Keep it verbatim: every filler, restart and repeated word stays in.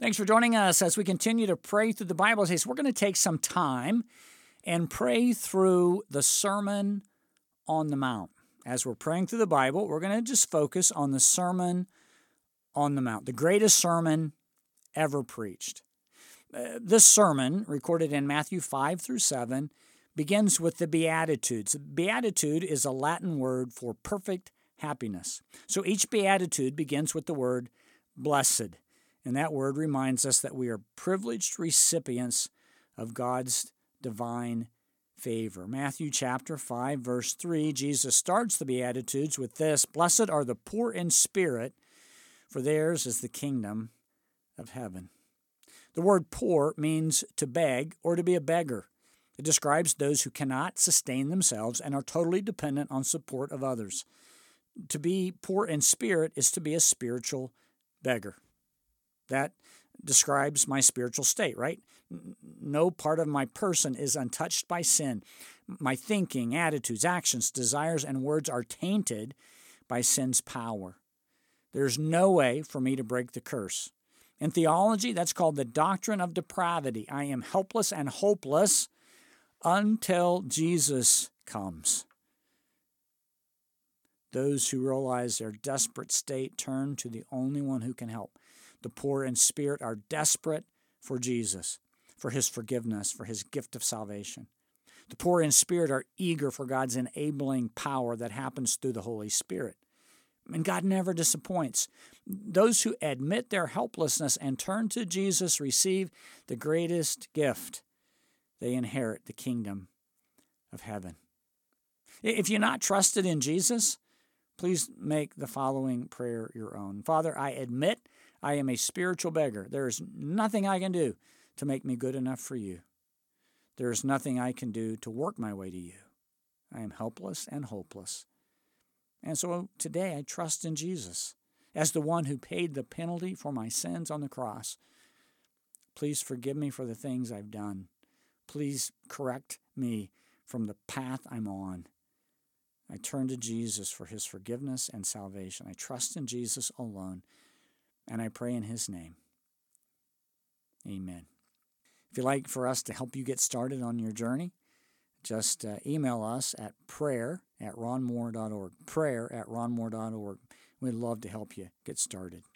Thanks for joining us as we continue to pray through the Bible. So we're going to take some time and pray through the Sermon on the Mount. As we're praying through the Bible, we're going to just focus on the Sermon on the Mount, the greatest sermon ever preached. Uh, this sermon, recorded in Matthew five through seven, begins with the Beatitudes. Beatitude is a Latin word for perfect happiness. So each Beatitude begins with the word blessed. And that word reminds us that we are privileged recipients of God's divine favor. Matthew chapter five, verse three, Jesus starts the Beatitudes with this: "Blessed are the poor in spirit, for theirs is the kingdom of heaven." The word poor means to beg or to be a beggar. It describes those who cannot sustain themselves and are totally dependent on support of others. To be poor in spirit is to be a spiritual beggar. That describes my spiritual state, right? No part of my person is untouched by sin. My thinking, attitudes, actions, desires, and words are tainted by sin's power. There's no way for me to break the curse. In theology, that's called the doctrine of depravity. I am helpless and hopeless until Jesus comes. Those who realize their desperate state turn to the only one who can help. The poor in spirit are desperate for Jesus, for his forgiveness, for his gift of salvation. The poor in spirit are eager for God's enabling power that happens through the Holy Spirit. And God never disappoints. Those who admit their helplessness and turn to Jesus receive the greatest gift. They inherit the kingdom of heaven. If you're not trusted in Jesus, please make the following prayer your own. Father, I admit I am a spiritual beggar. There is nothing I can do to make me good enough for you. There is nothing I can do to work my way to you. I am helpless and hopeless. And so today I trust in Jesus as the one who paid the penalty for my sins on the cross. Please forgive me for the things I've done. Please correct me from the path I'm on. I turn to Jesus for his forgiveness and salvation. I trust in Jesus alone, and I pray in his name. Amen. If you'd like for us to help you get started on your journey, just uh, email us at prayer at ron moore dot org. Prayer at ron moore dot org. We'd love to help you get started.